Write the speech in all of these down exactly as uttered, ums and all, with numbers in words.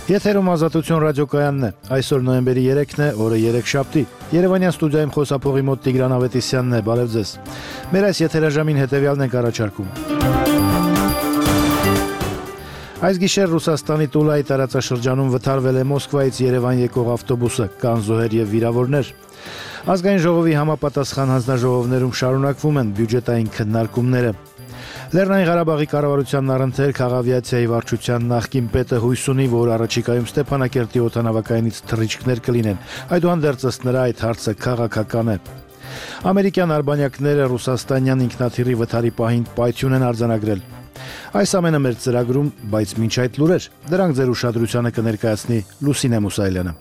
Եթերում Ազատություն ռադիոկայանն է, այսօր նոյեմբերի երեքն է, օրը երեքշաբթի, Երևանյան ստուդիայում խոսափողի մոտ Տիգրան Ավետիսյանն է, բարև ձեզ, մեր այս եթերաժամին հետևյալն ենք առաջարկում. Այս գիշեր Ռուսաստանի Տուլայի տարածաշրջանում վթարվել է Մոսկվայից Երևան եկող ավտոբուսը, կան զոհեր և վիրավորներ, Ազգային ժողովի համապատասխան հանձնաժողովներում շարունակվում են բյուջետային քննարկումները, Լեռնային Ղարաբաղի կառավարությանն առընթեր քաղավիացիայի վարչության նախկին պետը հույս ունի, որ առաջիկայում Ստեփանակերտի օդանավակայանից թռիչքներ կլինեն, այդուհանդերձ ըստ նրա այդ հարցը քաղաքական է։ Ամերիկյան արբանյակները ռուսաստանյան ինքնաթիռի վթարի պահին պայթյուն են արձանագրել։ Այս ամենը մեր ծրագրում, բայց մինչ այդ լուրեր, դրանք ձեր ուշադրությանը կներկայացնի Լուսինե Մուսայելյանը։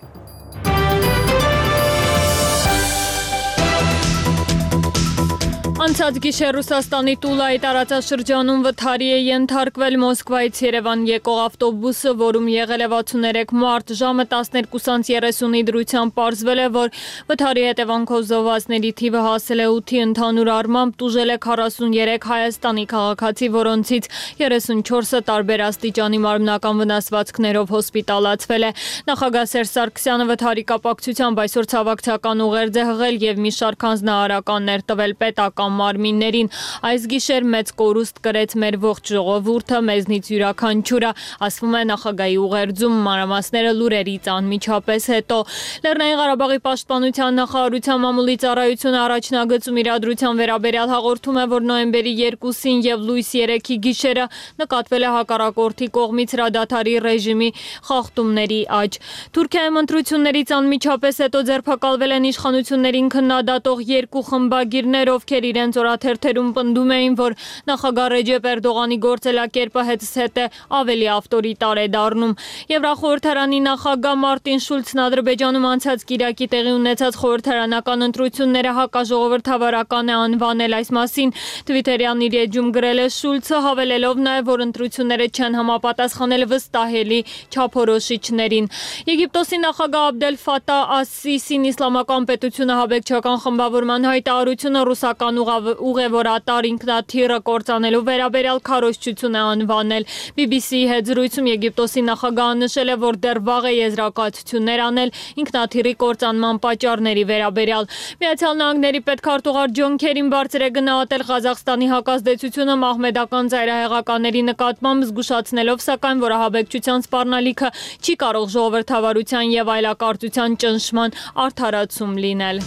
Անցած գիշեր Ռուսաստանի Տուլայի տարածաշրջանում վթարի է ենթարկվել Մոսկվայից Երևան եկող ավտոբուսը, որում եղել է վաթսուներեք մարդ, ժամը տասներկուսից երեսունի դրությամբ պարզվել է, որ վթարի հետևանքով զոհվածների թիվը հասել է ութի, ընդհանուր առմամբ տուժել է քառասուներեք Հայաստանի քաղաքացի, որոնցից երեսունչորսը տարբեր աստիճանի մարմնական վնասվածքներով հոսպիտալացվել է։ Նախագահ Սերժ Սարգսյանը վթարի կապակցությամբ այսօր ցավակցական ուղերձ է հղել և մի շարք հանձնարարականներ տվել պետական մարմիններին, այս գիշեր մեծ կորուստ կրեց մեր ողջ ժողովուրդը, մեզնից յուրաքանչյուրը, ասվում է նախագահի ուղերձում, մանրամասները լուրերից անմիջապես հետո։ Լեռնային Ղարաբաղի պաշտպանության նախարարության մամուլի ծառայությունը առաջնագծում իրադրության վերաբերյալ հաղորդում է, որ նոյեմբերի երկուսին և լույս երեքի գիշերը նկատվել է հակառակորդի կողմից հրադադարի ռեժիմի խախտումների աճ։ Թուրքիայում ընտրություններից անմիջապես հետո ձերբակալվել են իշխանություններին քննադատող երկու խմբագիրներ, ովքեր իրենց օրաթերթերում պնդում էին, որ նախագահ Ռեջեփ Էրդողանի գործելակերպը հետզհետե ավելի ավտորիտար է դառնում։ Եվրախորհրդարանի նախագահ Մարտին Շուլցն Ադրբեջանում անցած կիրակի տեղի ունեցած խորհրդարանական ընտրությունները հակաժողովրդավարական է անվանել, այս մասին Թվիտերյան իր էջում գրել է Շուլցը, հավելելով նաև, որ ընտրությունները չեն համապատասխանել վստահելի չափորոշիչներին։ Եգիպտոսի նախագահ Աբդել Ֆաթահ աս-Սիսին իսլամական պետությունը հաբեկչական խմբավորման հայտարարությունը ռուսական ուղևորատար ինքնաթիռը կործանելու վերաբերյալ քարոզչություն է անվանել։ բի բի սի-ի հետ զրույցում Եգիպտոսի նախագահը նշել է, որ դեռ վաղ է եզրակացություններ անել ինքնաթիռի կործանման պատճառների վերաբերյալ։ Միացյալ Նահանգների պետքարտուղար Ջոն Քերին բարձր է գնահատել Ղազախստանի հակազդեցությունը մահմեդական ծայրահեղականների նկատմամբ, զգուշացնելով սակայն, որ ահաբեկչության սպառնալիքը չի կարող ժողովրդավարության և այլակարծության ճնշման արդարացում լինել։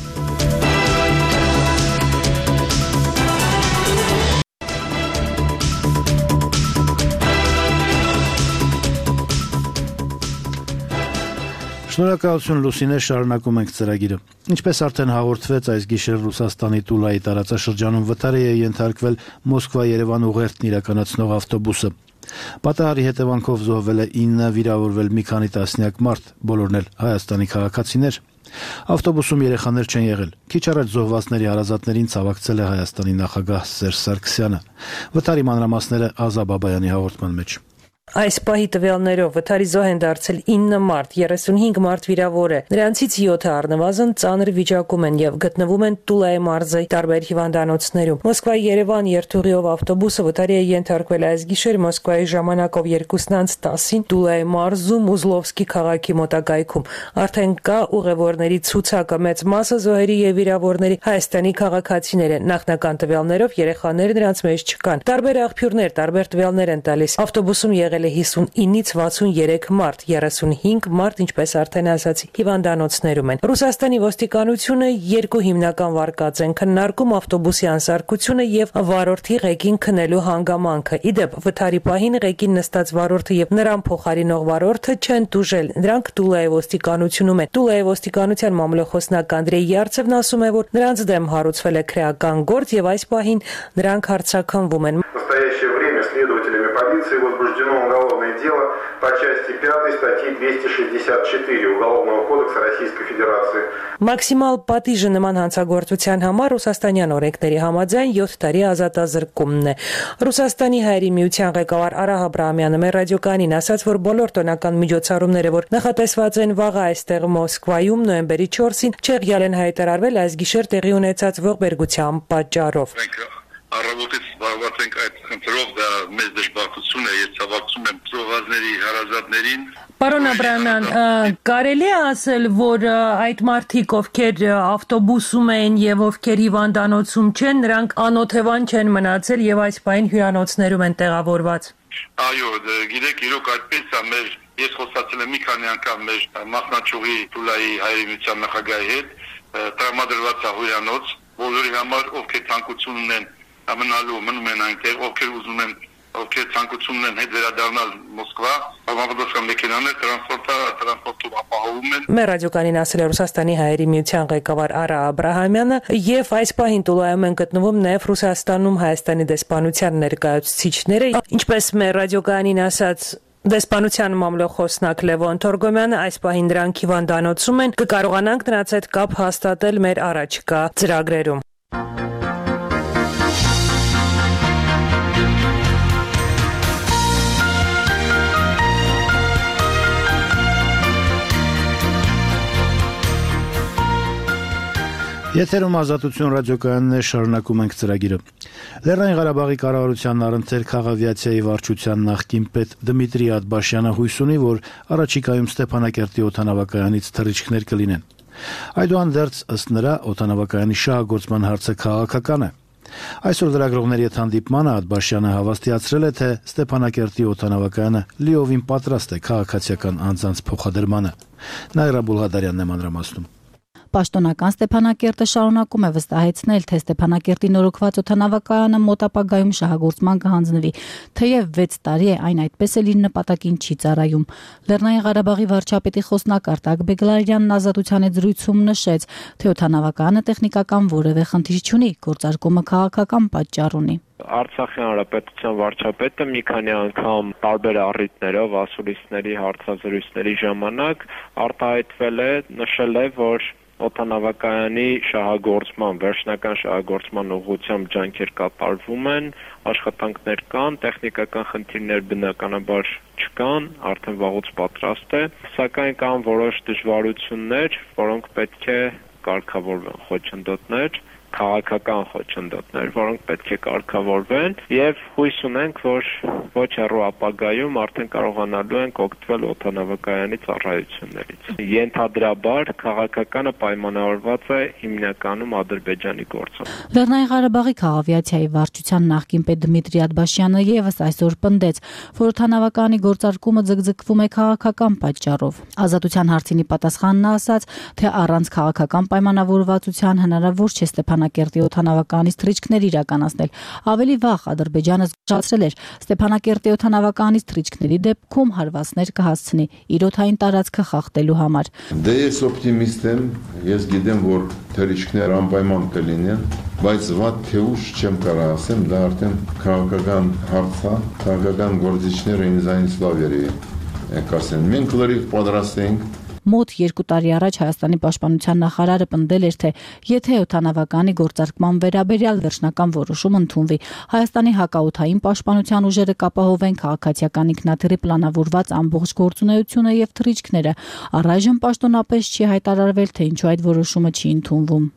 Շնորհակալություն Լուսինե, շարունակում ենք ծրագիրը։ Ինչպես արդեն հաղորդվեց, այս գիշեր Ռուսաստանի Տուլայի տարածաշրջանում վթարի է ենթարկվել Մոսկվա-Երևան ուղերձն իրականացնող ավտոբուսը։ Պատահարի հետևանքով զոհվել է ինը, վիրավորվել մի քանի տասնյակ մարդ, բոլորն էլ Հայաստանի քաղաքացիներ։ Ավտոբուսում երեխաներ չեն եղել։ Քիչ առաջ զոհվածների հարազատներին ցավակցել է Հայաստանի նախագահ Սերժ Սարգսյանը։ Վթարի մանրամասները Ազա Բաբայանի հաղորդման մեջ։ Այս պահի տվյալներով վթարի զոհ են դարձել ինը մարդ, երեսունհինգ մարդ վիրավոր է, նրանցից յոթը առնվազն ծանր վիճակում են և գտնվում են Տուլայի մարզի տարբեր հիվանդանոցներում։ Մոսկվայի-Երևան երթուղիով ավտոբուսը վթարի է ենթարկվել այս գիշեր Մոսկվայի ժամանակով երկուսն անց տասին Տուլայի մարզում Ուզլովսկի քաղաքի մոտակայքում։ Արդեն կա ուղևորների ցուցակը, մեծ մասը զոհերի և վիրավորների Հայաստանի քաղաքացիներ են։ Նախնական տվյալներով երեխաներ նրանց մեջ չկան։ Տարբեր աղբյուրներ տարբեր տվյալներ են տալիս։ Ավտոբուսում եղել է հիսունինից վաթսուներեք մարդ, երեսունհինգ մարդ, ինչպես արդեն ասացի, հիվանդանոցներում են։ Ռուսաստանի ոստիկանությունը երկու հիմնական վարկած են քննարկում ավտոբուսի անսարքությունը եւ վարորդի ղեկին քնելու հանգամանքը։ Իդեպ վթարի պահին ղեկին նստած վարորդը եւ նրան փոխարինող վարորդը չեն տուժել։ Նրանք Տուլայի ոստիկանությունում են։ Տուլայի ոստիկանության մամլոխոսնակ Անդրեյ Յարցևն ասում է, որ նրանց դեմ հարուցվել է քրեական գործ եւ այս պահին նրանք հարձակվում են։ Следователями полиции возбуждено уголовное дело по части пятой статьи двести шестьдесят четыре Уголовного кодекса Российской Федерации. Մաքսիմալ պատիժը նման հանցագործության համար ռուսաստանյան օրենքների համաձայն յոթ տարի ազատազրկումն է։ Ռուսաստանի Հայերի միության ղեկավար Արա Աբրահամյանը մեր ռադիոկայանին ասաց, որ բոլոր տոնական միջոցառումները, որ նախատեսված են վաղը այստեղ Մոսկվայում նոյեմբերի չորսին, չեղյալ են հայտարարվել այս գիշեր տեղի ունեցած ողբերգության պատճառով։ Առավոտից զբաղված ենք այդ ընտրով, դա մեծ դժբախտություն է, ես ցավակցում եմ ծովազների հարազատներին, Պարոն Աբրահամյան, կարելի է ասել, որ այդ մարդիկ, ովքեր ավտոբուսում են եւ ովքեր հիվանդանոցում չեն, նրանք անօթևան չեն մնացել եւ այս պայն հյուրանոցներում են տեղավորված։ Այո, գիտեք, իրոք այդպես է, մեր ես խոսացել եմ մի քանի անգամ մեր մասնաճյուղի Տուլայի հայրենիության նախագահի հետ, տրամադրված է հյուրանոց, բոլորի համար, ովքեր ցանկություն ունեն մնալու, մնում են այնտեղ, ովքեր ուզում են, ովքեր ցանկություն ունեն հետ վերադառնալ Մոսկվա, համապատասխան մեքենաներ տրանսպորտը տրանսպորտով ապահովում են։ Մեր ռադիոկայանին ասել է Ռուսաստանի հայերի միության ղեկավար Արա Աբրահամյանը, եւ այս պահին Տուլայում են գտնվում նաեւ Ռուսաստանում Հայաստանի դեսպանության ներկայացուցիչները, ինչպես մեր ռադիոկայանին ասած Դեսպանության մամլոխոսնակ Լևոն Թորգոմյանը այս պահին դրանք հիվանդանոցում են, կկարողանանք նրանց հետ կապ հաստատել մեր առաջկա ծրագրերում։ Եթերում Ազատություն ռադիոկայանն է, շարունակում ենք ծրագիրը։ Լեռնային Ղարաբաղի կառավարության առընթեր քաղավիացիայի վարչության նախկին պետ Դմիտրի Աթբաշյանը հույս ունի, որ առաջիկայում Ստեփանակերտի օդանավակայանից թռիչքներ կլինեն։ Այդուհանդերձ, ըստ նրա, օդանավակայանի շահագործման հարցը քաղաքական է։ Այսօր լրագրողների հետ հանդիպմանը Աթբաշյանը հավաստիացրել է, թե Ստեփանակերտի օդանավակայանը լիովին պատրաստ է քաղաքացիական անձանց փոխադրմանը։ Նայրա Բուլղադարյանն է մանրամասնում։ Պաշտոնական Ստեփանակերտը շարունակում է վստահեցնել, թե Ստեփանակերտի նորոգված օդանավակայանը մոտ ապագայում շահագործման կհանձնվի, թեև վեց տարի է այն այդպես էլ իր նպատակին չի ծառայում։ Լեռնային Ղարաբաղի վարչապետի խոսնակ Արտակ Բեգլարյանն Ազատության հետ զրույցում նշեց, թե օդանավակայանը տեխնիկական որևէ խնդիր չունի, գործարկումը քաղաքական պատճառ ունի։ Արցախյան հանրապետության վարչապետը մի քանի անգամ տարբեր առիթներով ասուլիսների հարցազրույցների ժամանակ արտահայտվել է, նշել է, որ օդանավակայանի շահագործման, վերջնական շահագործման ուղղությամբ ջանքեր կատարվում են, աշխատանքներ կան, տեխնիկական խնդիրներ բնականաբար չկան, արդեն վաղուց պատրաստ է, սակայն կան որոշ դժվարություններ, որոնք պետք է կարգավորվեն, խոչընդոտներ, քաղաքական խոչընդոտներ, որոնք պետք է կարգավորվեն եւ հույս ունենք, որ ոչ հեռու ապագայում արդեն կարողանալու ենք օգտվել օդանավակայանի ծառայություններից։ Ենթադրաբար քաղաքականը պայմանավորված է հիմնականում Ադրբեջանի գործով։ Լեռնային Ղարաբաղի քաղավիացիայի վարչության նախկին պետ Դմիտրի Աթբաշյանը եւս այսօր պնդեց, որ օդանավակայանի գործարկումը ձգձգվում է քաղաքական պատճառով։ Ազատության հարցինի պատասխանն ասաց, թե առանց քաղաքական պայմանավորվածության հնարավոր չէ Ստեփանակերտի օդանավականից թռիչքներ իրականացնել։ Ավելի վաղ Ադրբեջանը զգուշացրել էր, Ստեփանակերտի օդանավականից թռիչքների դեպքում հարվածներ կհասցնի իր օդային տարածքը խախտելու համար։ Դե ես օպտիմիստ եմ, ես գիտեմ, որ թռիչքներ անպայման կլինեն, բայց վատ թե ուշ չեմ կարող ասեմ, դա արդեն քաղաքական հարց է, քաղաքական գործիչները ինձանից լավ երևի կասեն։ Մենք լրիվ պատրաստ ենք։ Մոտ երկու տարի առաջ Հայաստանի պաշտպանության նախարարը պնդել էր, թե եթե օդանավականի գործարկման վերաբերյալ վերջնական որոշում ընդունվի, Հայաստանի հակաօդային պաշտպանության ուժերը կապահովեն քաղաքացիական ինքնաթիռի պլանավորված ամբողջ գործունեությունը եւ թռիչքները։ Առայժմ պաշտոնապես չի հայտարարվել, թե ինչու այդ որոշումը չի ընդունվում։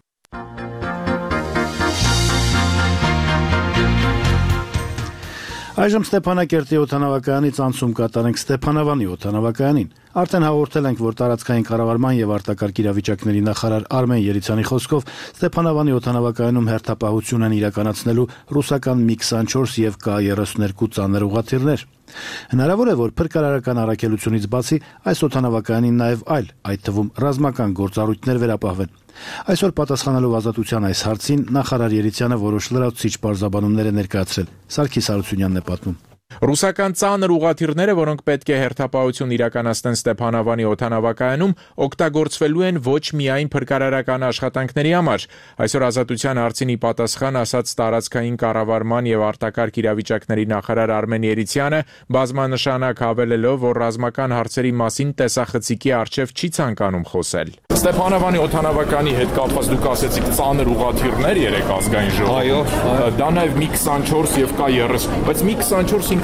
Այժմ Ստեփանակերտի օդանավակայանից անցում կատարենք Ստեփանավանի օդանավակայանին։ Արդեն հաղորդել ենք, որ տարածքային կառավարման եւ արտակարգ իրավիճակների նախարար Արմեն Երիցյանի խոսքով Ստեփանավանի օդանավակայանում հերթապահություն են իրականացնելու ռուսական մի քսանչորս եւ Կ երեսունհինգ ծանր ուղղաթիռներ։ Հնարավոր է, որ փրկարարական առաքելությունից բացի այս օդանավակայանին նաեւ այլ, այդ թվում ռազմական գործառույթներ վերապահվեն։ Այսօր պատասխանելով Ազատության այս հարցին նախարար Երիցյանը որոշ լրացուցիչ պարզաբանումներ է ներկայացրել։ Սարգիս Հարությունյանն է պատմում։ Ռուսական ծանր ուղղաթիռները, որոնք պետք է հերթապահություն իրականացնեն Ստեփանավանի օդանավակայանում, օգտագործվելու են ոչ միայն փրկարարական աշխատանքների համար։ Այսօր Ազատության հարցին ի պատասխան ասաց տարածքային կառավարման եւ արտակարգ իրավիճակների նախարար Արմեն Երիցյանը, բազմանշանակ հավելելով, որ ռազմական հարցերի մասին տեսախցիկի առջև չի ցանկանում խոսել։ Ստեփանավանի օդանավականի հետ կապված դուք ասեցիք ծանր ուղղաթիռներ երեք ազգային ժողովում։ Այո, դա նաեւ մի քսանչորս եւ Կ երես, բայց մի քսանչորս ինքը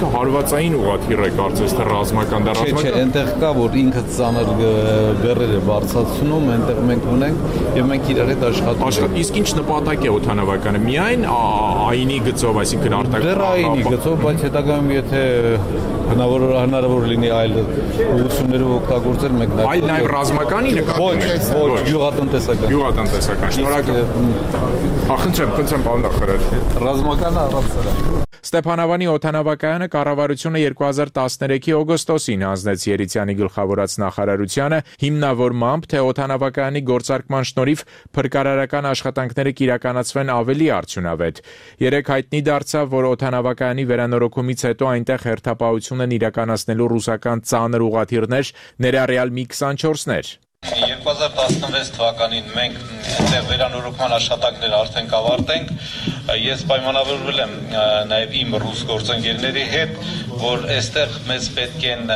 ինքը հարվածային ուղղաթիռ է կարծես թե ռազմական դա ռազմական։ Չէ, այնտեղ կա որ ինքը ծանր բեռեր է բարձրացնում, այնտեղ մենք ունենք եւ մենք իրար հետ աշխատում ենք։ Իսկ ինչ նպատակ է օդանավականը։ Միայն այնի գծով, այսինքն արտակ։ Դեռ այնի գծով, բայց հետագայում եթե հնարավոր հնարավոր լինի այլ ուղղություններով օգտագործել, մենք նաեւ այլ նաեւ ռազմականի նկատի։ Ոչ, ոչ, գյուղատնտեսական։ Գյուղատնտեսական։ Շնորհակալ։ Ախնդրեմ, խնդրեմ, պարոն Նախարար։ Ռազմականը առանց Ստեփանավանի օդանավակայանը կառավարությունը երկու հազար տասներեքի օգոստոսին հանձնեց Երիցյանի գլխավորած նախարարությանը հիմնավորմամբ, թե օդանավակայանի գործարկման շնորհիվ փրկարարական աշխատանքները կիրականացվեն ավելի արդյունավետ։ Երեք հայտնի դարձավ, որ օդանավակայանի վերանորոգումից հետո այնտեղ հերթապահություն են իրականացնելու ռուսական ծանր ուղղաթիռներ, ներառյալ մի քսանչորսներ։ երկու հազար տասնվեց թվականին մենք այնտեղ վերանորոգման աշխատանքները արդեն կավարտենք։ Ես պայմանավորվել եմ նաև իմ ռուս գործընկերների հետ, որ այստեղ մեզ պետք են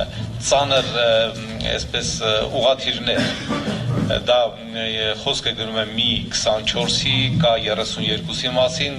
ծանր այսպես ուղղաթիռներ։ Դա խոսքը գնում է մի քսանչորսի, կա երեսունյոթի մասին։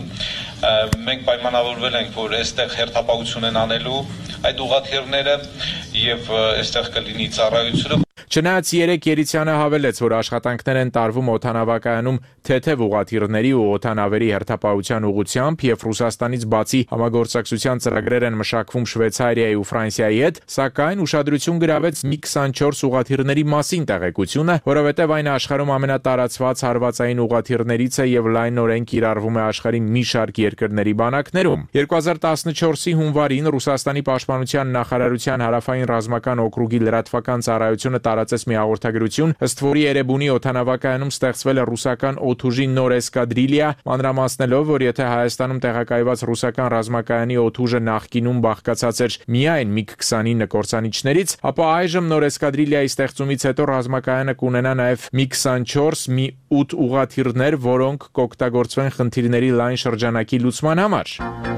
Մենք պայմանավորվել ենք, որ այստեղ հերթապահություն են անելու այդ ուղղաթիռները եւ այստեղ կլինի ծառայությունը։ Չնայած երեք Երիցյանը հավելեց, որ աշխատանքներ են տարվում օդանավակայանում թեթև ուղղաթիռների ու օդանավերի հերթապահության ուղղությամբ եւ Ռուսաստանից բացի համագործակցության ծրագրեր են մշակվում Շվեյցարիայի ու Ֆրանսիայի հետ, սակայն ուշադրություն գրավեց մի քսանչորս ուղղաթիռների մասին տեղեկությունը, որովհետեւ այն աշխարհում ամենատարածված հարվածային ուղղաթիռներից է եւ լայնորեն կիրառվում է աշխարհի մի շարք երկրների բանակներում։ երկու հազար տասնչորսի հունվարին Ռուսաստանի պաշտպանության նախարարության հարավային ռազմական օկրուգի լրատվական ծառայությունը տարածեց մի հաղորդագրություն, ըստ որի Էրեբունի օդանավակայանում ստեղծվել է ռուսական օդուժի նոր էսկադրիլիա, մանրամասնելով, որ եթե Հայաստանում տեղակայված ռուսական ռազմակայանի օդուժը նախկինում բաղկացած էր միայն միգ քսանինը կործանիչներից, ապա այժմ նոր էսկադրիլիայի ստեղծումից հետո ռազմակայանը կունենա նաև մի քսանչորս, մի ութ ուղղաթիռներ, որոնք կօգտագործվեն խնդիրների լայն շրջանակի լուծման համար։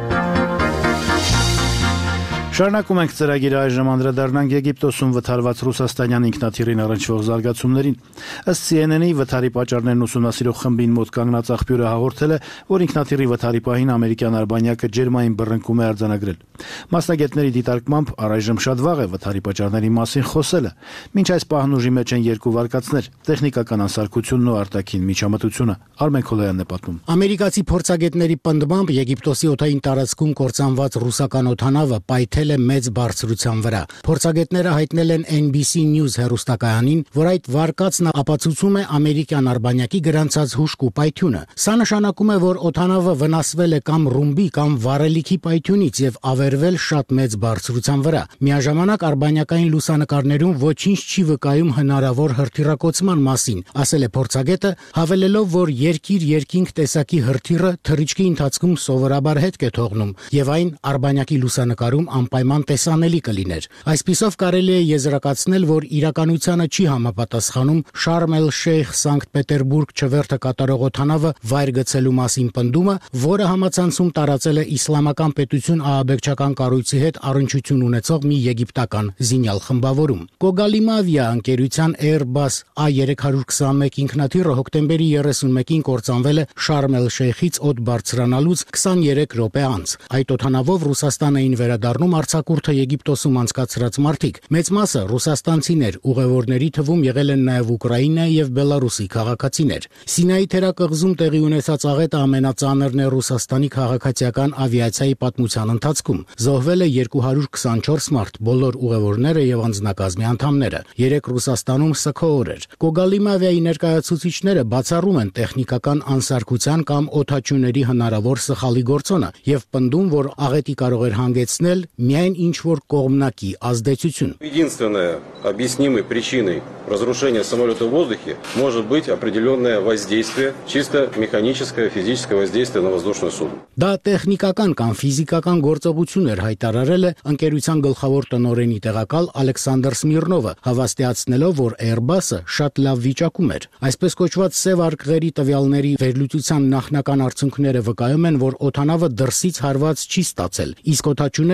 Շարունակում ենք ծրագիրը, այժմ անդրադառնանք Եգիպտոսում վթարված ռուսաստանյան ինքնաթիռին առնչվող զարգացումներին։ Ըստ C N N-ի վթարի պատճառներն ուսումնասիրող խմբին մոտ կանգնած աղբյուրը հաղորդել է, որ ինքնաթիռի վթարի պահին ամերիկյան արբանյակը ջերմային բռնկում է արձանագրել։ Մասնագետների դիտարկմամբ առայժմ շատ վաղ է վթարի պատճառների մասին խոսելը։ Մինչ այս պահն ուժի մեջ են երկու վարկածներ՝ տեխնիկական անսարքությունն ու արտաքին միջամտությունը։ Արմեն Քոլոյանն է պատմում։ Ամերիկացի փորձագետների պնդմամբ Եգիպտոսի օդային տարածքում կործանված ռուսական օդանավը պայթել է մեծ բարձրության վրա։ Փորձագետները հայտնել են N B C News հեռուստակայանին, որ այդ վարկածն ապացուցում է ամերիկյան արբանյակի գրանցած հուշկ ու պայթյունը։ Սա նշանակում է, որ օդանավը վնասվել է կամ ռումբի կամ վառելիքի պայթյունից եւ ավերվել շատ մեծ բարձրության վրա։ Միաժամանակ արբանյակային լուսանկարներում ոչինչ չի վկայում հնարավոր հրթիռակոծման մասին, ասել է փորձագետը, հավելելով, որ երկիր-երկինք տեսակի հրթիռը թռիչքի ընթացքում սովորաբար հետք է թողնում եւ այն արբանյակի լուսանկարում անպայման տեսանելի կլիներ։ Այսպիսով կարելի է եզրակացնել, որ իրականությանը չի համապատասխանում Շարմ էլ-Շեյխ Սանկտ Պետերբուրգ չվերթը կատարող օդանավը վայր գցելու մասին պնդումը, որը համացանցում տարածել է իսլամական պետություն ահաբեկչական կառույցի հետ առնչություն ունեցող մի եգիպտական զինյալ խմբավորում։ Կոգալիմավիա ընկերության Airbus A երեք քսանմեկ ինքնաթիռը հոկտեմբերի երեսունմեկին կործանվել է Շարմ էլ-Շեյխից օդ բարձրանալուց քսաներեք րոպե անց։ Այդ օդանավով Ռուսաստան էին վերադառնում արձակուրդը Եգիպտոսում անցկացրած մարդիկ։ Մեծ մասը ռուսաստանցիներ, ուղևորների թվում եղել են նաև Ուկրաինայի եւ Բելարուսի քաղաքացիներ։ Սինայի թերակղզում տեղի ունեցած աղետը ամենածանրն է Ռուսաստանի քաղաքացիական ավիացիայի պատմության ընթացքում։ Զոհվել է երկու հարյուր քսանչորս մարդ, բոլոր ուղևորները եւ անձնակազմի անդամները։ Երեք Ռուսաստանում սգո օր էր։ Կոգալիմավիայի ներկայացուցիչները բացառում են տեխնիկական անսարքության կամ օդաչուների հնարավոր սխալի գործոնը եւ պնդում, որ աղետի կարող էր հանգեցնել միայն ինչ-որ կողմնակի ազդեցություն։ Единственной объяснимой причиной разрушения самолета в воздухе может быть определенное воздействие, чисто механическое, физическое воздействие на воздушное судно. Դա տեխնիկական կամ ֆիզիկական գործողություն էր հայտարարել է ընկերության գլխավոր տնօրենի տեղակալ Ալեքսանդր Սմիրնովը, հավաստիացնելով, որ Airbus-ը շատ լավ վիճակում էր։ Այսպես կոչված սև արկղերի տվյալների վերլուծության նախնական արդյունքները վկայում են, որ օդանավը դրսից հարված չի ստացել, իսկ օդաչուները, որ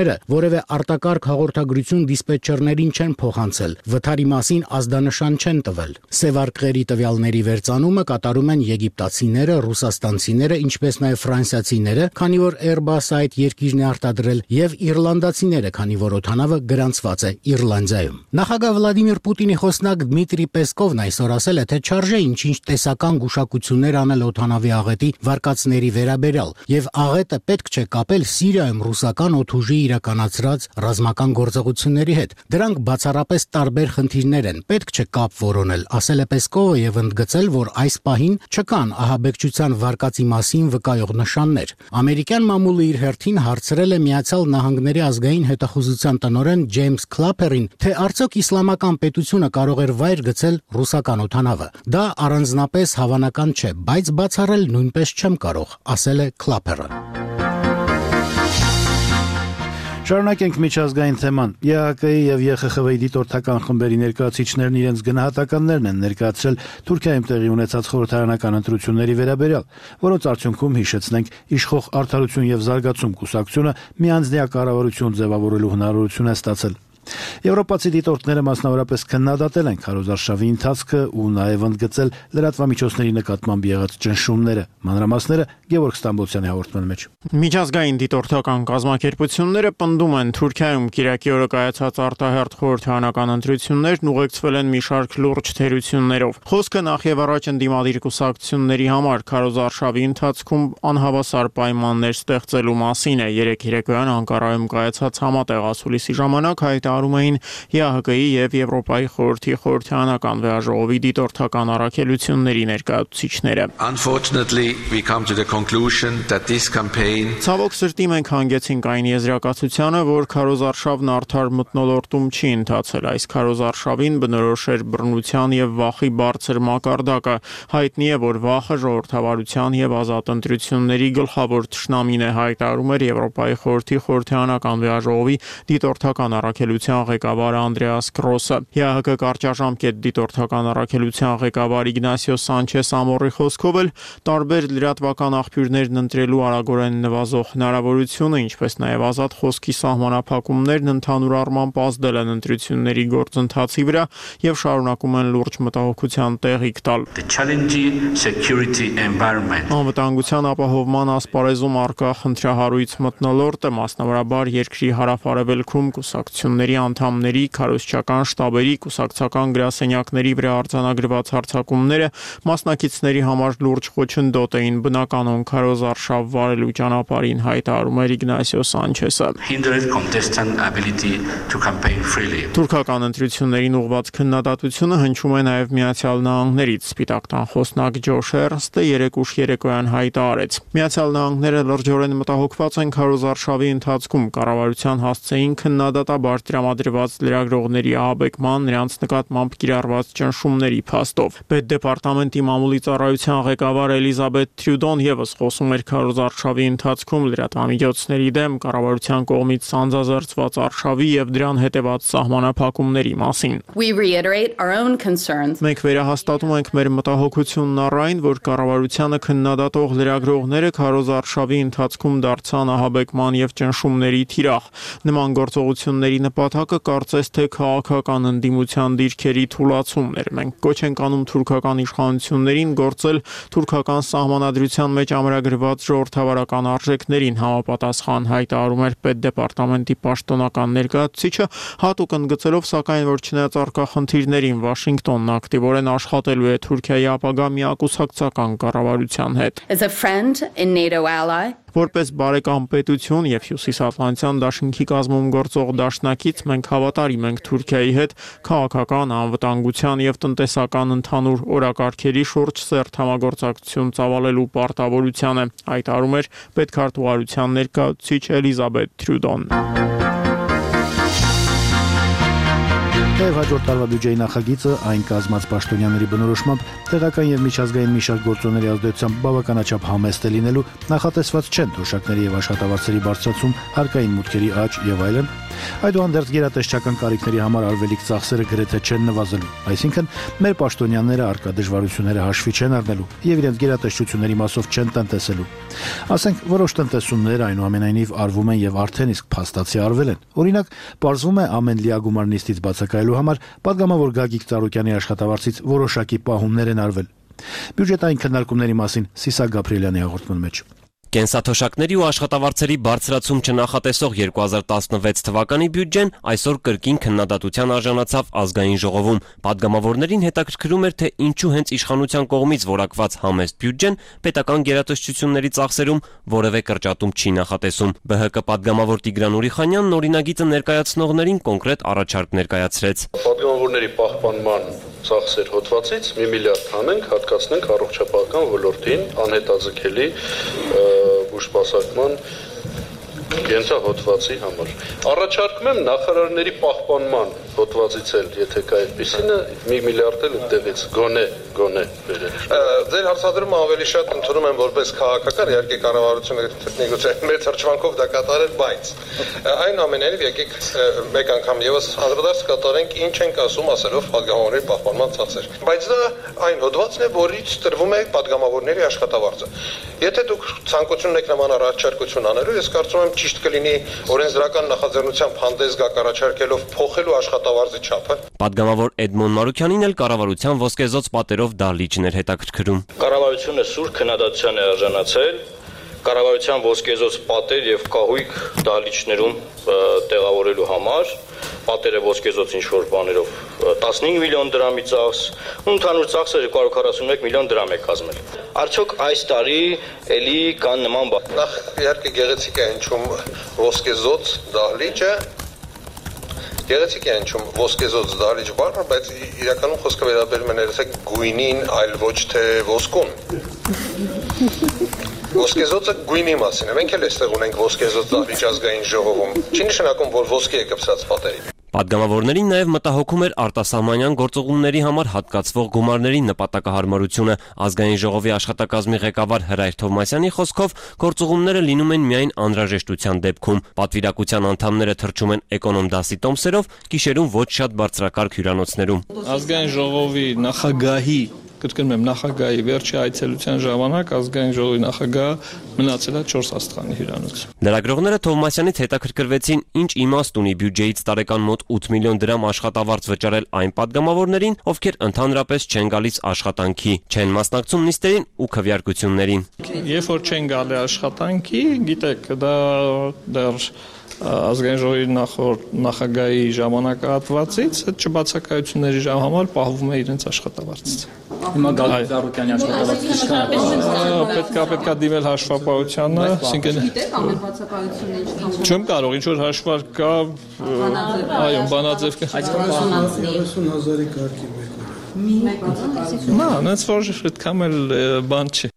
որևէ արտակարգ հաղորդագրություն դիսպետչերներին չեն փոխանցել, վթարի մասին ազդանշան չեն տվել։ Սևարկղերի տվյալների վերծանումը կատարում են եգիպտացիները, ռուսաստանցիները, ինչպես նաև ֆրանսիացիները, քանի որ Airbus այդ երկիրն է արտադրել, եւ իռլանդացիները, քանի որ օդանավը գրանցված է Իռլանդիայում։ Նախագահ Վլադիմիր Պուտինի խոսնակ Դմիտրի Պեսկովն այսօր ասել է, թե չարժե ինչ-ինչ տեսական գուշակություններ անել օդանավի աղետի վարկածների վերաբերյալ, եւ աղետը պետք չէ կապել Սիրիայում ռուսական օդուժի իրականացրած ռազմական գործողությունների հետ։ Դրանք բացառապես տարբեր խնդիրներ են, պետք չէ կապ որոնել, ասել է Պեսկովը եւ ընդգծել, որ այս պահին չկան ահաբեկչության վարկածի մասին վկայող նշաններ։ Ամերիկյան մամուլը իր հերթին հարցրել է Միացյալ Նահանգների ազգային հետախուզության տնօրեն Ջեյմս Քլափերին, թե արդյոք իսլամական պետությունը կարող էր վայր գցել ռուսական օդանավը։ Դա առանձնապես հավանական չէ, բայց բացառել նույնպես չեմ կարող, ասել է Քլափերը։ Շարունակենք միջազգային թեման։ ԵԱՀԿ-ի եւ ԵԽԽՎ-ի դիտորդական խմբերի ներկայացուցիչներն իրենց գնահատականներն են ներկայացրել Թուրքիայում տեղի ունեցած խորհրդարանական ընտրությունների վերաբերյալ, որոնց արդյունքում հիշեցնենք իշխող Արդարություն եւ զարգացում կուսակցությունը միանձնյա կառավարություն ձևավորելու հնարավորություն է ստացել։ Եվրոպացի դիտորդները մասնավորապես քննադատել են քարոզարշավի ընթացքը ու նաև ընդգծել լրատվամիջոցների նկատմամբ եղած ճնշումները։ Մանրամասները Գևորգ Ստամբոլցյանի հաղորդման մեջ։ Միջազգային դիտորդական կազմակերպությունները պնդում են, Թուրքիայում կիրակի օրը կայացած արտահերթ խորհրդարանական ընտրություններն ուղեկցվել են մի շարք լուրջ թերություններով։ Խոսքը նախ եւ առաջ ընդդիմադիր կուսակցությունների համար քարոզարշավի ընթացքում անհավասար պայմաններ ստեղծելու մասին է։ Երեկ երեկոյան Անկարայում կայացած համատեղ ասուլիսի ժամանակ հայտարարում էին ԵԱՀԿ-ի եւ Եվրոպայի խորհրդի խորհրդարանական վեաժողովի դիտորդական առաքելությունների ներկայացուցիչները։ Ցավոք սրտի մենք հանգեցինք այն եզրակացությանը, որ քարոզարշավն արդար մթնոլորտում չի ընթացել։ Այս քարոզարշավին բնորոշ էր բռնության եւ վախի բարձր մակարդակը։ Հայտնի է, որ վախը ժողովրդավարության եւ ազատ ընտրությունների գլխավոր թշնամին է, հայտարարում էր Եվրոպայի խորհրդի խորհրդարանական վեաժողովի դիտորդական առաքելության ղեկավար Անդրեաս Կրոսը։ ԵԱՀԿ կարճաժամկետ դիտորդական առաքելության ղեկավար Իգնասիո Սանչես Ամորի խոսքով էլ տարբեր լրատվական աղբյուրներն ընտրելու արագորեն նվազող հնարավորությունը, ինչպես նաև ազատ խոսքի սահմանափակումներն ընդհանուր առմամբ ազդել են ընտրությունների գործընթացի վրա եւ շարունակում են լուրջ մտահոգության տեղիք տալ։ Անվտանգության ապահովման ասպարեզում առկա խնդրահարույց մթնոլորտը, մասնավորաբար երկրի հարավ-արևելքում կուսակցությունների անդամների, քարոզչական շտաբերի, կուսակցական գրասենյակների վրա արձանագրված հարձակումները մասնակիցների համար լուրջ խոչընդոտ էին բնականon քարոզարշավ վարելու ճանապարհին, հայտարարում էր Իգնասիո Սանչեսը։ Թուրքական ընտրություններին ուղղված քննադատությունը հնչում է նաև Միացյալ Նահանգներից։ Սպիտակ տան խոսնակ Ջոշ Էրնստը երեկ ուշ երեկոյան հայտարարեց. Միացյալ Նահանգները լրջորեն մտահոգված են քարոզարշավի ընթացքում կառավարության հասցեին քննադատաբար տրամադրված լրագրողների ահաբեկման, նրանց նկատմամբ կիրառված ճնշումների փաստով։ Պետդեպարտամենտի մամուլի ծառայության ղեկավար Էլիզաբեթ Թրյուդոն եւս խոսում էր քարոզարշավի ընթացքում լրատվամիջոցների դեմ կառավարության կողմից սանձազերծված արշավի եւ դրան հետեւած սահմանափակումների մասին։ Մենք վերահաստատում ենք մեր մտահոգությունն առ այն, որ կառավարությանը քննադատող լրագրողները քարոզարշավի ընթացքում դարձան ահաբեկման եւ ճնշումների թիրախ։ Նման գործողությունների նպատակը կարծես թե քաղաքական ընդդիմության դիրքերի թուլացումն էր։ Մենք կոչ ենք անում թուրքական իշխանություններին գործել թուրքական սահմանադրության մեջ ամրագրված ժողովրդավարական արժեքներին համապատասխան, հայտարարում էր պետդեպարտամենտի պաշտոնական ներկայացուցիչը, հատուկ ընդգծելով սակայն, որ չնայած առկա խնդիրներին Վաշինգտոնն ակտիվորեն աշխատելու է Թուրքիայի ապագա միակուսակցական կառավարության հետ։ Որպես բարեկամ պետություն եւ Հյուսիսատլանտյան դաշինքի կազմում գործող դաշնակից մենք հավատարիմ ենք Թուրքիայի հետ քաղաքական, անվտանգության եւ տնտեսական ընդհանուր օրակարգերի շուրջ սերտ համագործակցություն ծավալելու պարտավորությանը, հայտարարում էր պետքարտուղարության ներկայացուցիչ Էլիզաբեթ Թրյուդոն։ Նաև հաջորդ տարվա բյուջեի նախագիծը այն կազմած պաշտոնյաների բնորոշմամբ տեղական եւ միջազգային մի շարք գործոնների ազդեցությամբ բավականաչափ համեստ է լինելու, նախատեսված չեն թոշակների եւ աշխատավարձերի բարձրացում, հարկային մուտքերի աճ եւ այլն։ Այդուհանդերձ գերատեսչական կարիքների համար արվելիք ծախսերը գրեթե չեն նվազելու, այսինքն մեր պաշտոնյաները առկա դժվարությունները հաշվի չեն առնելու եւ իրենց գերատեսչությունների մասով չեն տնտեսելու։ Ասենք, որոշ տնտեսումներ այնուամենայնիվ արվում են եւ արդեն իսկ փաստացի արվել են։ Օրինակ, պարզվում է ամեն լիագումար նիստից բացակայելու համար պատգամավոր Գագիկ Ծառուկյանի աշխատավարձից որոշակի պահումներ են արվել։ Բյուջետային քննարկումների մասին Սիսակ Գաբրիելյանի հաղորդման մեջ։ Կենսաթոշակների ու աշխատավարձերի բարձրացում չնախատեսող երկու հազար տասնվեց թվականի բյուջեն այսօր կրկին քննադատության արժանացավ ազգային ժողովում։ Պատգամավորներին հետաքրքրում էր, թե ինչու հենց իշխանության կողմից որակված համեստ բյուջեն պետական գերատեսչությունների ծախսերում որևէ կրճատում չի նախատեսում։ Բ Հ Կ պատգամավոր Տիգրան Ուրիխանյանն օրինագիծը ներկայացնողներին կոնկրետ առաջարկ ներկայացրեց։ Պատգամավորների պահպանման ծախսեր հոդվածից մի միլիարդ հանենք, հատկացնենք առողջապահական ոլորտին անհետաձգելի բուժսպասարկման կենսահոդվածի համար։ Առաջարկում եմ նախարարների պահպանման հոդվածից էլ, եթե կա այդպիսին, մի միլիարդ էլ այդտեղից գոնե գոնե վերել։ Ձեր հարցադրումը ավելի շատ ընդունում եմ որպես քաղաքական, իհարկե կառավարությունը միգուցե մեր թրջվանքով դա կատարել, բայց այնուամենայնիվ եկեք մեկ անգամ եւս անդրադարձ կատարենք ինչ ենք ասում ասելով պատգամավորների պահպանման ծախսեր։ Բայց դա այն հոդվածն է, որից տրվում է պատգամավորների աշխատավարձը։ Եթե դուք ցանկություն եք նման առաջարկություն անելու, ես կարծում եմ ճիշտ կլինի օրենսդրական նախաձեռնությամբ հանդես գաք առաջարկելով փոխելու աշխատավարձի չափը։ Պատգամավոր Էդմոն Մարուքյանին էլ կառավարության ոսկեզոծ պատերով դահլիճն էր հետաքրքրում։ Կառավարությունը սուր քննադատության է արժանացել, կառավարության ոսկեզոծ պատեր եւ կահույք դահլիճներում տեղավորելու համար, պատերը ոսկեզոծ ինչ-որ բաներով տասնհինգ միլիոն դրամի ծախս, ու ընդհանուր ծախսը երկու հարյուր քառասունմեկ միլիոն դրամ է կազմել։ Արդյոք այս տարի էլի կան նման բան։ Նախ իհարկե գեղեցիկ է հնչում ոսկեզոծ դահլիճը, գեղեցիկ է հնչում ոսկեզոծ դահլիճ բառը, բայց իրականում խոսքը վերաբերում է ներեցեք գույնին, այլ ոչ թե ոսկուն։ Ոսկեզոծը գույնի մասին է, մենք էլ այստեղ ունենք ոսկեզոծ դահլիճ ազգային ժողովում։ Չի նշանակում, որ ոսկի է կպսած պատերին։ Պատգամավորներին նաև մտահոգում էր արտասահմանյան գործողումների համար հատկացվող գումարների նպատակահարմարությունը։ Ազգային ժողովի աշխատակազմի ղեկավար Հրայր Թովմասյանի խոսքով գործողումները լինում են միայն անհրաժեշտության դեպքում։ Պատվիրակության անդամները թռչում են էկոնոմ դասի տոմսերով, գիշերում ոչ շատ բարձրակարգ հյուրանոցներում։ Ազգային ժողովի նախագահի կրկնում եմ նախագահի վերջի այցելության ժամանակ ազգային ժողովի նախագահը մնացել է չորս աստղանի հյուրանոց։ Լրագրողները Թովմասյանից հետաքրքրվեցին, ինչ իմաստ ունի բյուջեից տարեկան մոտ ութ միլիոն դրամ աշխատավարձ վճարել այն պատգամավորներին, ովքեր ընդհանրապես չեն գալիս աշխատանքի, չեն մասնակցում նիստերին ու քվեարկություններին։ Երբ որ չեն գալի աշխատանքի, գիտեք, դա դեռ ազգային ժողովի նախորդ նախագահի ժամանակահատվածից այդ չբացակայությունների ժամ համար պահվում է իրենց աշխատավարձից։ Հիմա Գագիկ Ծառուկյանի աշխատավարձը ինչքան է։ Պետքա պետքա դիմել հաշվապահությանը, այսինքն չեմ կարող ինչ որ հաշվարկ կա, այո, բանաձև կա։ երեսուն հազարի կարգի մեկ օր։ Նա, նենց որ այդքան էլ բան չի։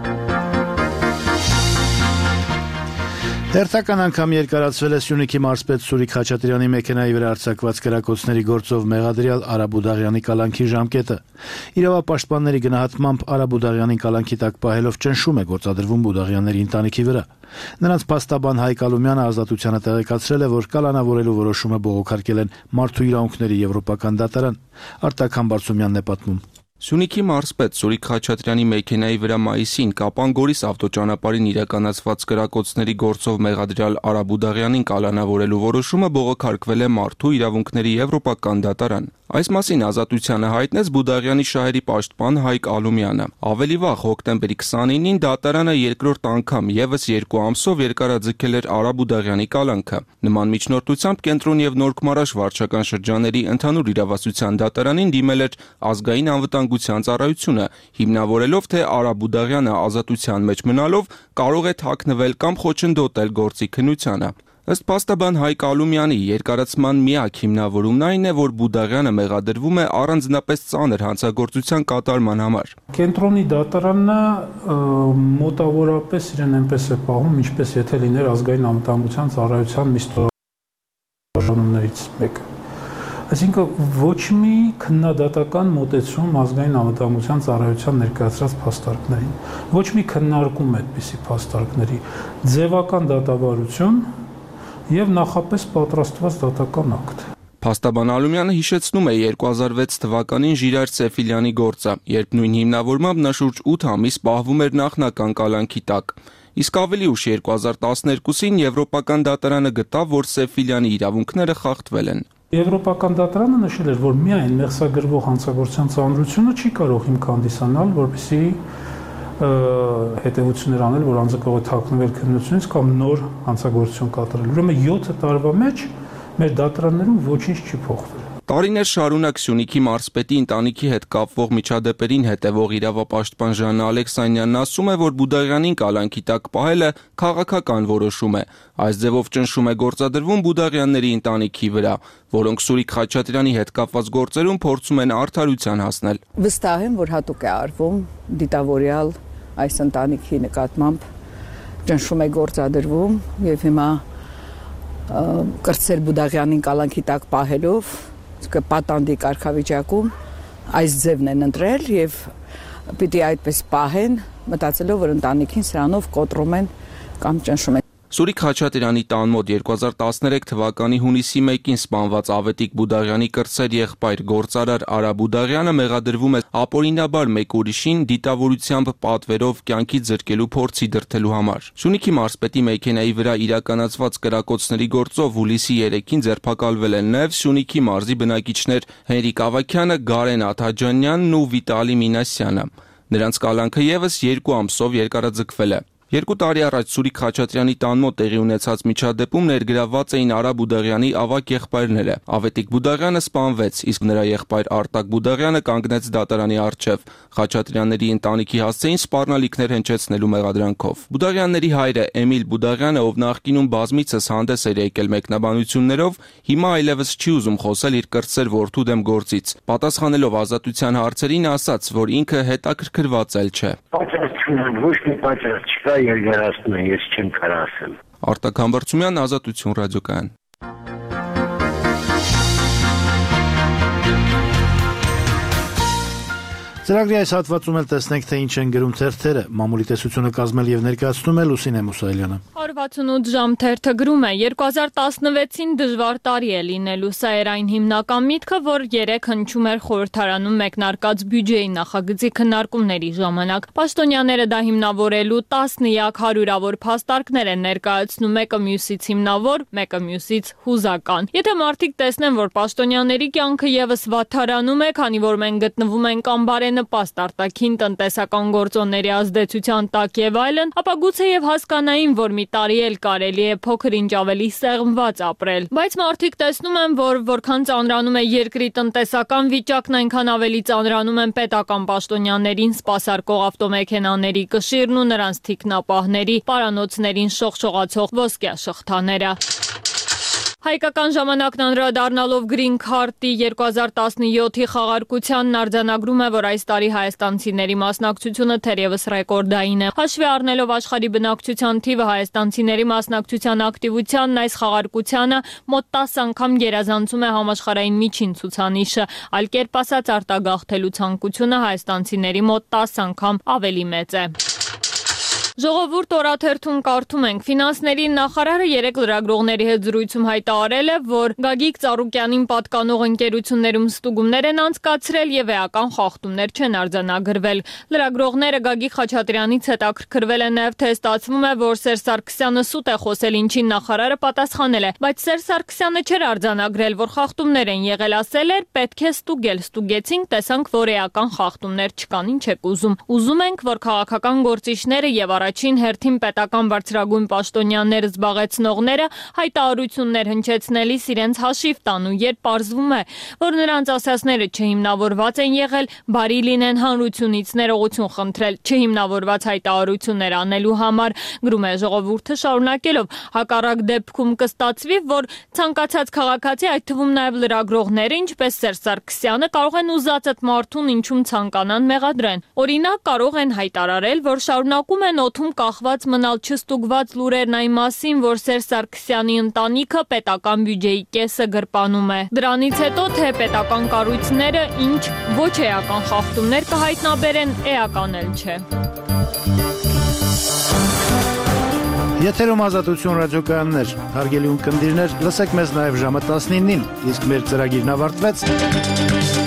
Հերթական անգամ երկարացվել է Սյունիքի մարզպետ Սուրիկ Խաչատրյանի մեքենայի վրա արձակված կրակոցների գործով մեղադրյալ Արա Բուդաղյանի կալանքի ժամկետը։ Իրավապաշտպանների գնահատմամբ Արա Բուդաղյանին կալանքի տակ պահելով ճնշում է գործադրվում Բուդաղյանների ընտանիքի վրա։ Նրանց փաստաբան Հայկ Ալումյանը ազատությանը տեղեկացրել է, որ կալանավորելու որոշումը բողոքարկել են Մարդու իրավունքների եվրոպական դատարան։ Արտակ Համբարձումյանն է պատմում։ Սյունիքի մարզպետ Սուրիկ Խաչատրյանի մեքենայի վրա մայիսին Կապան-Գորիս ավտոճանապարհին իրականացված կրակոցների գործով մեղադրյալ Արա Բուդաղյանին կալանավորելու որոշումը բողոքարկվել է Մարդու իրավունքների եվրոպական դատարան։ Այս մասին ազատությանը հայտնեց Բուդաղյանի շահերի պաշտպան Հայկ Ալումյանը։ Ավելի վաղ հոկտեմբերի քսանինին դատարանը երկրորդ անգամ եւս երկու ամսով երկարաձգել էր Արա Բուդաղյանի կալանքը։ Նման միջնորդությամբ Կենտրոն եւ Նորքմարաշ վարչական շրջանների ընդհանուր իրավասության դատարանին դիմել էր ազգային անվտանգության ծառայությունը, հիմնավորելով, թե Արա Բուդաղյանը ազատության մեջ մնալով կարող է թաքնվել կամ խոչընդոտել գործի քննությանը։ Ըստ փաստաբան Հայկ Ալումյանի երկարացման միակ հիմնավորումն այն է, որ Բուդաղյանը մեղադրվում է առանձնապես ծանր հանցագործության կատարման համար։ Կենտրոնի դատարանը մոտավորապես իրեն այնպես է պահում, ինչպես եթե լիներ ազգային անվտանգության ծառայության մի ստորություններից մեկը։ Այսինքն ոչ մի քննադատական մոտեցում ազգային անվտանգության ծառայության ներկայացրած փաստարկներին, ոչ մի քննարկում այդպիսի փաստարկների, ձևական դատավարություն եւ նախապես պատրաստված դատական ակտ։ Փաստաբան Ալումյանը հիշեցնում է երկու հազար վեց թվականին Ժիրայր Սեֆիլյանի գործը, երբ նույն հիմնավորմամբ նա շուրջ ութ ամիս պահվում էր նախնական կալանքի տակ։ Իսկ ավելի ուշ երկու հազար տասներկուսին Եվրոպական դատարանը գտավ, որ Սեֆիլյանի իրավունքները խախտվել են։ Եվրոպական դատարանը նշել էր, որ միայն մեղսագրվող հանցագործության ծանրությունը չի կարող հիմք հանդիսանալ, որպեսզի հետևություններ անել, որ անձը կարող է թաքնվել քննությունից կամ նոր հանցագործություն կատարել։ Ուրեմն յոթ տարվա մեջ մեր դատարաններում ոչինչ չի փոխվել։ Տարիներ շարունակ Սյունիքի մարզպետի ընտանիքի հետ կապվող միջադեպերին հետևող իրավապաշտպան Ժաննա Ալեքսանյանն ասում է, որ Բուդաղյանին կալանքի տակ պահելը քաղաքական որոշում է։ Այս ձևով ճնշում է գործադրվում Բուդաղյանների ընտանիքի վրա, որոնք Սուրիկ Խաչատրյանի հետ կապված գործերում փորձում են արդարության հասնել։ Վստահ եմ, որ հատուկ է արվում դիտավորյալ այս ընտանիքի նկատմամբ ճնշում է գործադրվում եւ հիմա կրտսեր Բուդաղյանին կալանքի տակ պահելով պատանդի կարգավիճակում այս ձևն են ընտրել եւ պիտի այդպես պահեն, մտածելով, որ ընտանիքին սրանով կոտրում են կամ ճնշում են։ Սուրիկ Խաչատրյանի տան մոտ երկու հազար տասներեք թվականի հունիսի մեկին սպանված Ավետիք Բուդաղյանի կրտսեր եղբայր գործարար Արա Բուդաղյանը մեղադրվում է ապօրինաբար մեկ ուրիշին դիտավորությամբ պատվերով կյանքի զրկելու փորձի դրդելու համար։ Սյունիքի մարզպետի մեքենայի վրա իրականացված կրակոցների գործով հուլիսի երեքին ձերբակալվել են նաև Սյունիքի մարզի բնակիչներ Հենրիկ Ավագյանը, Գարեն Աթաջանյանն ու Վիտալի Մինասյանը։ Նրանց կալանքը եւս երկու ամսով երկարաձգվել է։ Երկու տարի առաջ Սուրիկ Խաչատրյանի տան մոտ տեղի ունեցած միջադեպում ներգրավված էին Արա Բուդաղյանի ավագ եղբայրները։ Ավետիք Բուդաղյանը սպանվեց, իսկ նրա եղբայր Արտակ Բուդաղյանը կանգնեց դատարանի առջև։ Խաչատրյանների ընտանիքի հասցեին սպառնալիքներ հնչեցնելու մեղադրանքով։ Բուդաղյանների հայրը Էմիլ Բուդաղյանը, ով նախկինում բազմիցս հանդես էր եկել մեկնաբանություններով, հիմա այլևս չի ուզում խոսել իր կրտսեր որդու դեմ գործից։ Պատասխանելով ազատության հարցերին ասաց, որ ինքը հետաքրքրված էլ չէ։ Ոչ մի պատճառ չկա, երկարացնում եմ, ես չեմ կարող ասեմ։ Արտակ Համբարձումյան, Ազատություն ռադիոկայան։ Ծրագրի այս հատվածում էլ տեսնենք, թե ինչ են գրում թերթերը։ Մամուլի տեսությունը կազմել եւ ներկայացնում է Լուսինե Մուսայելյանը։ one sixty-eight ժամ թերթը գրում է. երկու հազար տասնվեցին դժվար տարի է լինելու։ Սա էր այն հիմնական միտքը, որ երեք հնչում էր խորհրդարանում մեկնարկած բյուջեի նախագծի քննարկումների ժամանակ։ Պաշտոնյաները դա հիմնավորելու տասնյակ հարյուրավոր փաստարկներ են ներկայացնում, մեկը մյուսից հիմնավոր, մեկը մյուսից հուզական։ Եթե մարդիկ տեսնեն, որ պաշտոնյաների կյանքը եւս վատթարանում է, քանի որ մենք գտնվում ենք կամ բարենպաստ արտաքին տնտեսական գործոնների ազդեցության տակ եւ այլն, ապա գուցեև հասկանային, որ մի տարի էլ կարելի է փոքր-ինչ ավելի սեղմված ապրել։ Բայց մարդիկ տեսնում են, որ որքան ծանրանում է երկրի տնտեսական վիճակն, այնքան ավելի ծանրանում են պետական պաշտոնյաներին սպասարկող ավտոմեքենաների կշիռն ու նրանց թիկնապահների պարանոցներին շողշողացող ոսկյա շղթաները։ Հայկական ժամանակն անդրադառնալով Green Card-ի երկու հազար տասնյոթի խաղարկությանն արձանագրում է, որ այս տարի հայաստանցիների մասնակցությունը թերևս ռեկորդային է։ Հաշվի առնելով աշխարհի բնակչության թիվը, հայաստանցիների մասնակցության ակտիվությանն այս խաղարկությանը մոտ տասը անգամ գերազանցում է համաշխարհային միջին ցուցանիշը, այլ կերպ ասած արտագաղթելու ցանկությունը հայաստանցիների մոտ տասը անգամ ավելի մեծ է։ Ժողովուրդ օրաթերթում կարդում ենք. Ֆինանսների նախարարը երեք լրագրողների հետ զրույցում հայտարարել է, որ Գագիկ Ծառուկյանին պատկանող ընկերություններում ստուգումներ են անցկացրել եւ էական խախտումներ չեն արձանագրվել։ Լրագրողները Գագիկ Խաչատրյանից հետաքրքրվել են նաեւ, թե ստացվում է, որ Սերժ Սարգսյանը սուտ է խոսել, ինչին նախարարը պատասխանել է, բայց Սերժ Սարգսյանը չէր արձանագրել, որ խախտումներ են եղել, ասել էր պետք է ստուգել, ստուգեցինք, տեսանք, որ էական խախտումներ չկան, ինչ եք ուզում։ Ուզում ենք, որ քաղաքական գործիչները եւ առաջին հերթին պետական բարձրագույն պաշտոնյաներ զբաղեցնողները հայտարարություններ հնչեցնելիս իրենց հաշիվ տան ու երբ պարզվում է, որ նրանց ասածները չհիմնավորված են եղել, բարի լինեն հանրությունից ներողություն խնդրել չհիմնավորված հայտարարություններ անելու համար, գրում է Ժողովուրդը շարունակելով, հակառակ դեպքում կստացվի, որ ցանկացած քաղաքացի, այդ թվում նաև լրագրողները, ինչպես Սերժ Սարգսյանը, կարող են ուզածդ մարդուն ինչում ցանկանան մեղադրեն։ Օրինակ կարող են հայտարարել, որ շարունակում են օդում կախված մնալ չստուգված լուրերն այն մասին, որ Սերժ Սարգսյանի ընտանիքը պետական բյուջեի կեսը գրպանում է։ Դրանից հետո թե պետական կառույցները ինչ ոչ էական խախտումներ կհայտնաբերեն, էական էլ չէ։ Եթերում Ազատություն ռադիոկայաններ, հարգելի ունկնդիրներ, լսեք մեզ նաև ժամը տասնինին, իսկ մեր ծրագիրն ավարտվեց։